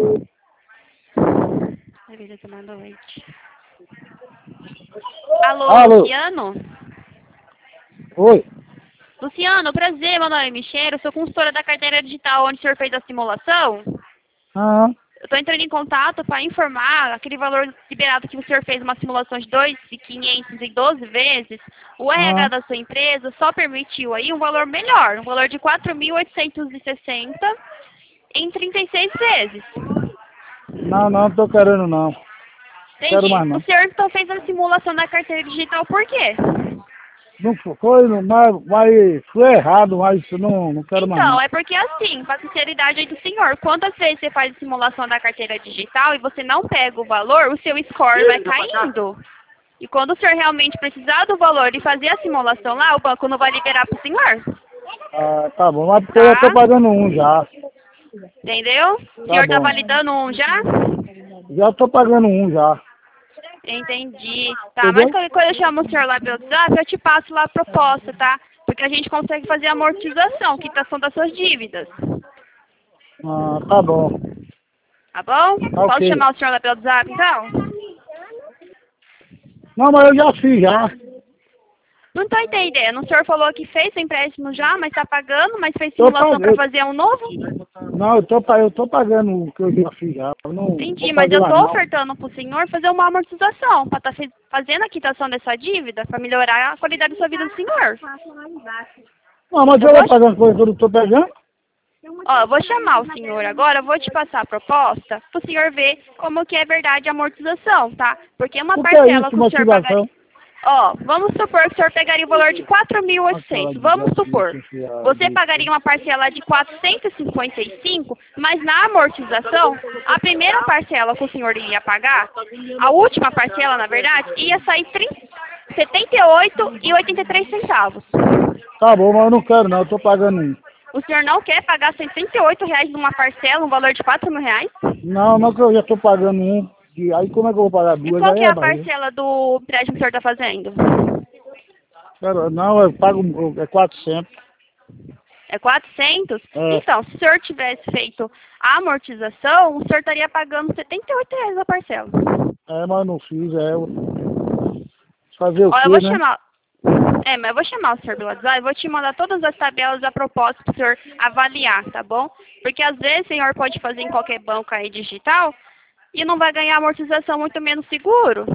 Beleza, mandou leite. Alô, Alô. Luciano? Oi. Luciano, prazer, meu nome é Michelle, eu sou consultora da carteira digital onde o senhor fez a simulação. Ah, Eu estou entrando em contato para informar aquele valor liberado que o senhor fez uma simulação de 2.512 vezes. O RH da sua empresa só permitiu aí um valor melhor, um valor de 4.860 em 36 vezes. não tô querendo não. Quero Entendi. mais O não. senhor então fez a simulação da carteira digital por quê? Não foi, mas foi errado, mas isso não quero mais Então, não. é porque assim, para a sinceridade aí do senhor, quantas vezes você faz a simulação da carteira digital e você não pega o valor, o seu score vai caindo. E quando o senhor realmente precisar do valor e fazer a simulação lá, o banco não vai liberar para o senhor. Ah, tá bom, mas porque eu já tô Tá? pagando um já. Entendeu? O Tá senhor tá bom. validando um já? Já tô pagando um já. Entendi. Tá, mas Entendeu? qualquer coisa eu chamo o senhor lá pelo WhatsApp, eu te passo lá a proposta, tá? Porque a gente consegue fazer a amortização, quitação das suas dívidas. Ah, tá bom. Tá bom? Tá Posso ok. chamar o senhor lá pelo WhatsApp, então? Não, mas eu já fiz já. Não tô entendendo. O senhor falou que fez o empréstimo já, mas tá pagando, mas fez Tô simulação para pagando. fazer um novo? Não, eu tô pagando o que eu já fiz já. Eu não vou Entendi, mas fazer eu mais tô não. ofertando pro senhor fazer uma amortização, para estar fazendo a quitação dessa dívida, para melhorar a qualidade da sua vida do senhor. Não, mas Eu eu vou, vou pagar coisa que eu não tô pegando. ó, eu vou chamar o senhor agora, eu vou te passar a proposta pro senhor ver como que é verdade a amortização, tá? Porque uma O que é parcela isso, que o senhor pagaria... motivação? Ó, vamos supor que o senhor pegaria o valor de Aquela 4.800. Vamos supor. desgraça enfiada Você disso. pagaria uma parcela de 455, mas na amortização, a primeira parcela que o senhor iria pagar, a última parcela, na verdade, ia sair R$ 78,83. Tá bom, mas eu não quero não, eu tô pagando um. O senhor não quer pagar R$ 68 numa parcela, um valor de R$ 4.000? Não que eu já tô pagando um. E aí como é que eu vou pagar E duas? qual Aí que é é a barriga. parcela do empréstimo que o senhor está fazendo? Não, eu pago 400. É 400? É, Então, se o senhor tivesse feito a amortização, o senhor estaria pagando R$ 78 a parcela. mas eu não fiz, fazer o Ó, eu quê, vou né? chamar... mas eu vou chamar o senhor pelo WhatsApp, eu vou te mandar todas as tabelas a propósito para o senhor avaliar, tá bom? Porque às vezes o senhor pode fazer em qualquer banco aí digital e não vai ganhar amortização muito menos seguro.